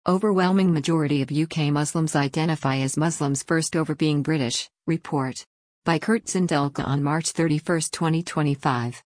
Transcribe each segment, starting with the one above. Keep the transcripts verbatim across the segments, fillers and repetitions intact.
Overwhelming majority of U K Muslims identify as Muslims first over being British, report. By Kurt Sindelka on March thirty-first, twenty twenty-five.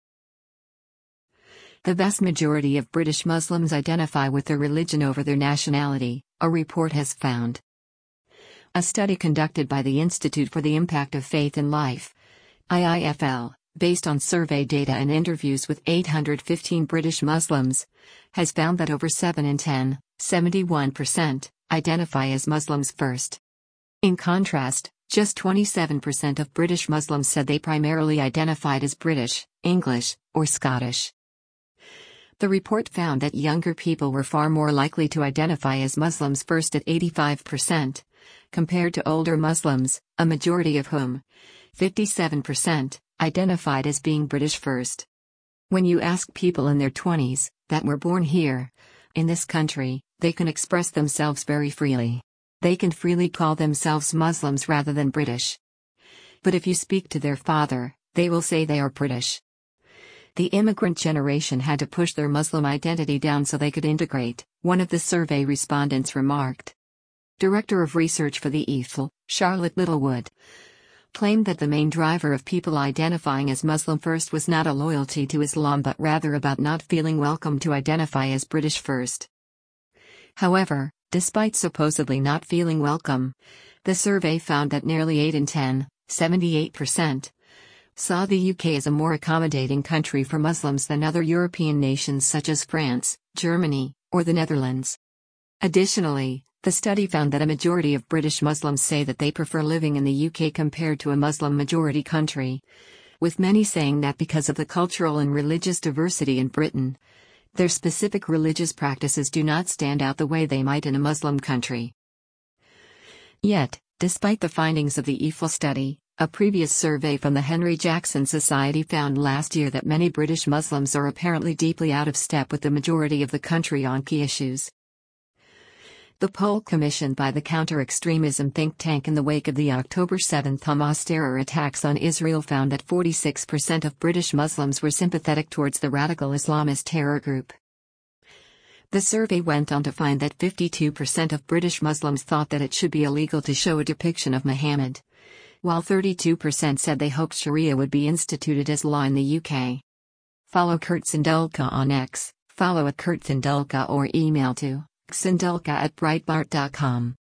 The vast majority of British Muslims identify with their religion over their nationality, a report has found. A study conducted by the Institute for the Impact of Faith in Life, I I F L, based on survey data and interviews with eight hundred fifteen British Muslims, has found that over seven in ten, seventy-one percent, identify as Muslims first. In contrast, just twenty-seven percent of British Muslims said they primarily identified as British, English, or Scottish. The report found that younger people were far more likely to identify as Muslims first at eighty-five percent, compared to older Muslims, a majority of whom, fifty-seven percent, identified as being British first. When you ask people in their twenties, that were born here, in this country, they can express themselves very freely. They can freely call themselves Muslims rather than British. But if you speak to their father, they will say they are British. The immigrant generation had to push their Muslim identity down so they could integrate, one of the survey respondents remarked. Director of Research for the I F L, Charlotte Littlewood, claimed that the main driver of people identifying as Muslim first was not a loyalty to Islam but rather about not feeling welcome to identify as British first. However, despite supposedly not feeling welcome, the survey found that nearly eight in ten, seventy-eight percent, saw the U K as a more accommodating country for Muslims than other European nations such as France, Germany, or the Netherlands. Additionally, the study found that a majority of British Muslims say that they prefer living in the U K compared to a Muslim-majority country, with many saying that because of the cultural and religious diversity in Britain, their specific religious practices do not stand out the way they might in a Muslim country. Yet, despite the findings of the I F L study, a previous survey from the Henry Jackson Society found last year that many British Muslims are apparently deeply out of step with the majority of the country on key issues. The poll commissioned by the counter-extremism think tank in the wake of the October seventh Hamas terror attacks on Israel found that forty-six percent of British Muslims were sympathetic towards the radical Islamist terror group. The survey went on to find that fifty-two percent of British Muslims thought that it should be illegal to show a depiction of Muhammad, while thirty-two percent said they hoped Sharia would be instituted as law in the U K. Follow Kurt Sindelka on X, follow at Kurt Sindelka or email to sindelka at breitbart dot com.